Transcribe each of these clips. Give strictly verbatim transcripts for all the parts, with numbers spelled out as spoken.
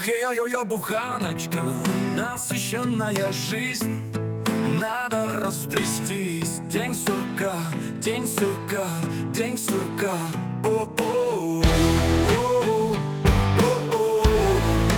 Ой-ой-ой, буханочка, насыщенная жизнь. Надо растрястись. День сурка, день сурка, день сурка. О-о-о, о-о-о, о-о-о.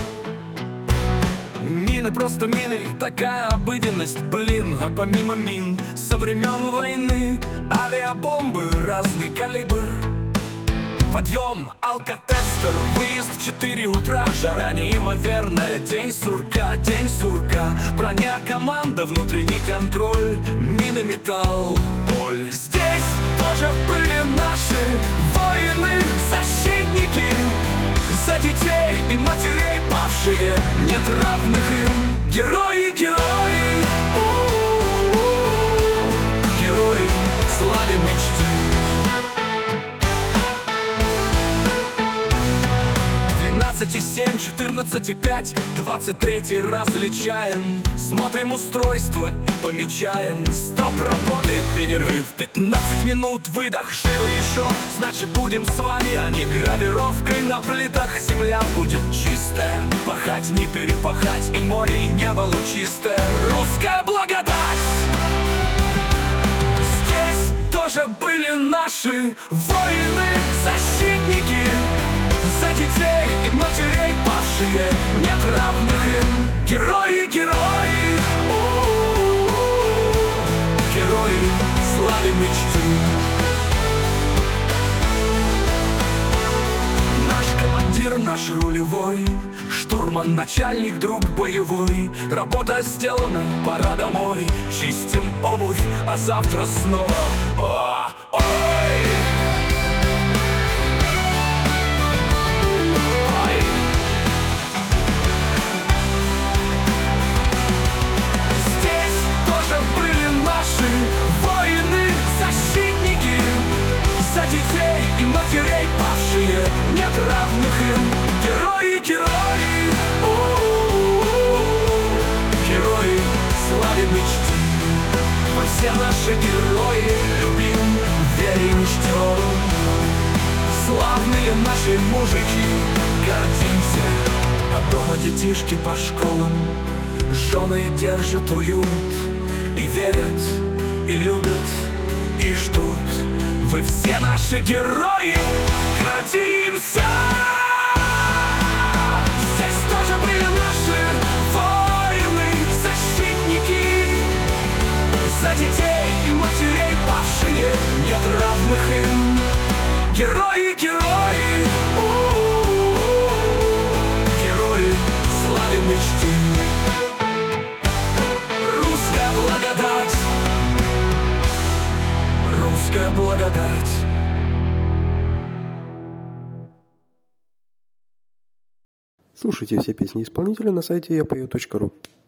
Мины просто мины, такая обыденность, блин. А помимо мин, со времен войны авиабомбы, разный калибр. Подъем, алкотестер, выезд в четыре утра. Жара неимоверная, день сурка, день сурка. Броня, команда, внутренний контроль. Мины, металл, боль. Здесь тоже были наши воины, защитники. За детей и матерей павшие, нет равных им. Герои, герои, у-у-у-у. Герои, славим мечты. двенадцать и семь, четырнадцать и пять, двадцать третий различаем. Смотрим устройство и помечаем. Стоп, работает перерыв, пятнадцать минут, выдох, жил еще. Значит, будем с вами, а не гравировкой на плитах. Земля будет чистая, пахать не перепахать. И море, и небо лучистое. Русская благодать. Здесь тоже были наши воины, защитники. За детей и матерей павшие, нет равных им. Герои, герои, у-у-у-у. Герои, славим мечты. Наш командир, наш рулевой, штурман, начальник, друг боевой. Работа сделана, пора домой. Чистим обувь, а завтра снова. О, ой! Воины, защитники. За детей и матерей павшие, нет равных им. Герои, герои, у-у-у-у. Герои, славим мечты. Мы все наши герои любим, верим, ждем. Славные наши мужики, гордимся. А дома детишки по школам, жены держат уют. И верят, и любят, и ждут. Вы все наши герои, гордимся. Здесь тоже были наши воины, защитники. За детей и матерей павшие, нет равных им. Герои, герои, у-у-у-у. Герои, славим мечты. Благодать, русская благодать. Слушайте все песни исполнителя на сайте я пою точка ру.